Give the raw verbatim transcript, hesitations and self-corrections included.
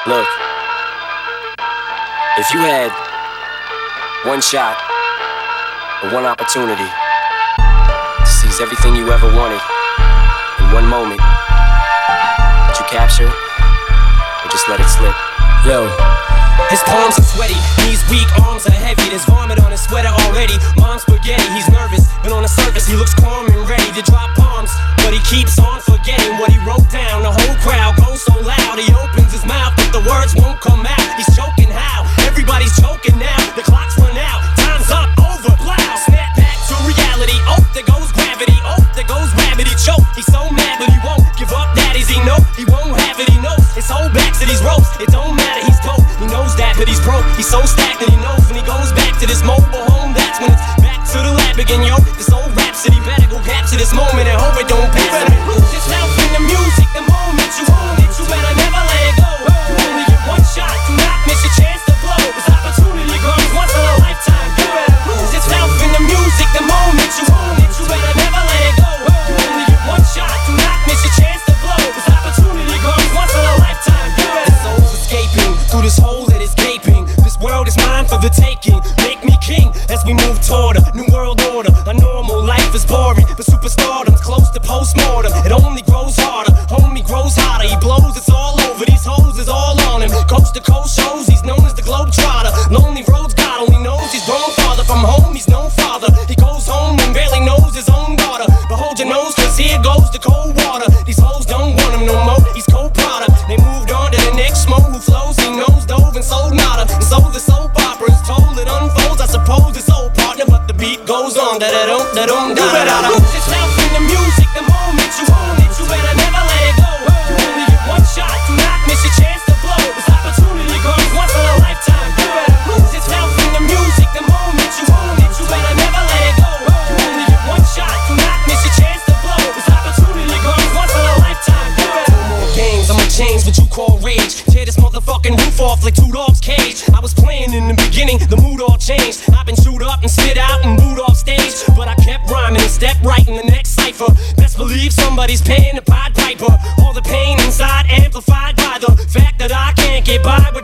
Look, if you had one shot or one opportunity to seize everything you ever wanted in one moment, would you capture it or just let it slip? Yo. His palms are sweaty, knees weak, arms are heavy. There's vomit on his sweater already. Mom's spaghetti, he's nervous, but on the surface he looks calm and ready to drop bombs. But he keeps on forgetting what he wrote down. The whole crowd goes so loud, he opens his mouth, but the words won't come out. He's choking how? Everybody's choking now. The clock's run out, time's up, over, plow. Snap back to reality, oh, there goes gravity. Oh, there goes rabbit, he choke. He's so mad, but he won't give up that easy, no. He won't have it, he knows. His whole back to these ropes, it don't matter, he's dope. He knows that, but he's broke. He's so stacked that he knows when he goes back to this mobile home, that's when it's back to the lab again, yo. This old rhapsody better go capture this moment and hope it don't pass. You better lose yourself in the music, the moment you own it, you better never let it go. You only get one shot, do not miss your chance to blow. This opportunity comes once in a lifetime. You better lose yourself in the music, the moment you own it, you better never let it go. You only get one shot, do not miss your chance to blow. This opportunity comes once in a lifetime. You better. The soul's escaping through this hole that is gaping. This world is mine for the taking. Make me king as we move toward a new world order. A normal life is boring, but superstardom's close to postmortem. It only grows harder, homie grows hotter. He blows, it's all over, these hoes is all on him. Coast to coast shows, he's known as the Globetrotter. Lonely roads, God only knows he's grown farther from home. He's no father, he goes home and barely knows his own daughter. But hold your nose, cause here goes the cold water. These hoes don't want him no more, he's cold product. They moved on to the next mo who flows, he knows dove and sold nada. And so the soap opera is told, it unfolds. I suppose it's old partner, but the beat goes on. Da da dum da dum da da da. Lose yourself in the music, the moment you own it, you better never let it go. You only get one shot, do not miss your chance to blow. This opportunity comes once in a lifetime. You better lose yourself in the music, the moment you own it, you better never let it go. You only get one shot, do not miss your chance to blow. This opportunity comes once in a lifetime. You better. No more games, I'ma change what you call rage. Tear this motherfucking roof off like two dogs' cage. I was playing in the beginning, the mood all changed. I've been chewed up and spit out and booed off stage, but I kept rhyming and stepped right in the next cipher. Best believe somebody's paying the Pied Piper. All the pain inside amplified by the fact that I can't get by